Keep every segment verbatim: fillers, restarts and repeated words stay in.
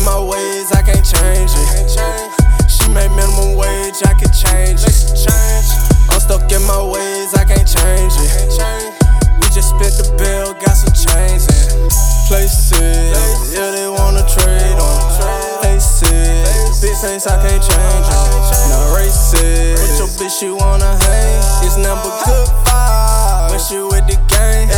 my ways, I can't change it. She made minimum wage, I could change it. I'm stuck in my ways, I can't change it. We just spent the bill, got some chains in places. Yeah, they wanna trade on faces. Big face, I can't change it. No races. With your bitch, she wanna hang. It's number good vibes when she with the gang.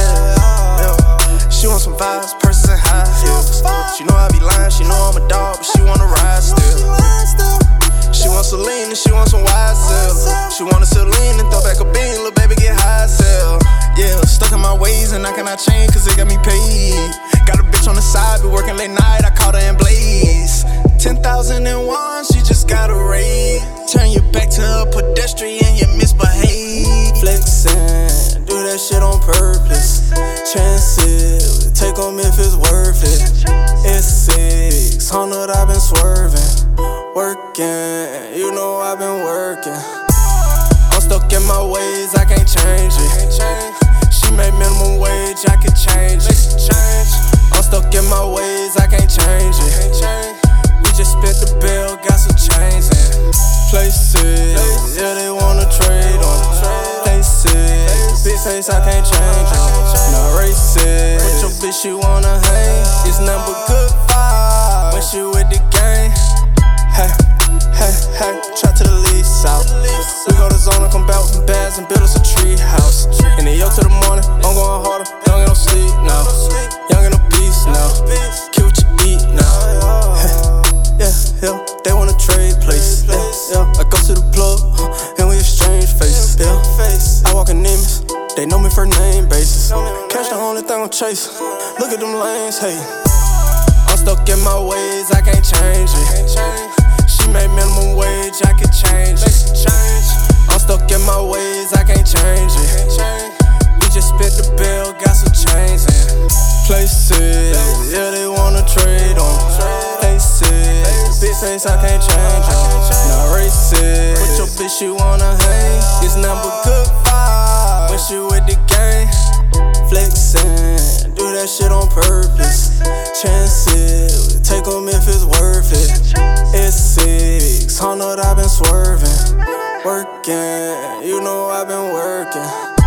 She want some vibes, purses and high heels. She know I be lying, she know I'm a dog, but she wanna ride still. She wants Celine and she wants some Y S L. She want a Celine and throw back a bean, little baby get high sell. Yeah, stuck in my ways and I cannot change cause it got me paid. Got a bitch on the side, be working late night, I caught her in Blaze. ten thousand and one, she just got a raid. Turn your back to a pedestrian, you misbehave. Flexin', do that shit on purpose. Chances, take them if it's worth it. It's six hundred, I've been swerving. Working, you know I've been working. I'm stuck in my ways, I can't change it. She made minimum wage, I could change it. I'm stuck in my ways, I can't change it. We just spent the bill, got some chains in places. Yeah, they wanna trade on faces. Big face, I can't change it. No races. With your bitch, she wanna hang. It's number good vibes when she with the gang. Hey, hey, hey, try to the lease out. We go to zone and come back with some bags and build us a tree house. And then yo to the morning, I'm going harder. Young and no sleep now. Young and no beast now. Kill what you eat now. Hey, yeah, yeah, they wanna trade place. Yeah, yeah, I go to the plug and we exchange faces. Yeah, I walk in Nemus, they know me for name basis. Cash the only thing I'm chasing. Look at them lanes, hey. I'm stuck in my ways, I can't change it. She made minimum wage, I could change it. I'm stuck in my ways, I can't change it. We just spent the bill, got some chains in places. Yeah, they wanna trade on faces. Big face, I can't change it. No races. With your bitch, she wanna hang. It's number good vibes when she with the gang. Flexin', do that shit on purpose. Chances, take them if it's worth it. It's six hundred, I've been swerving. Working, you know I've been working.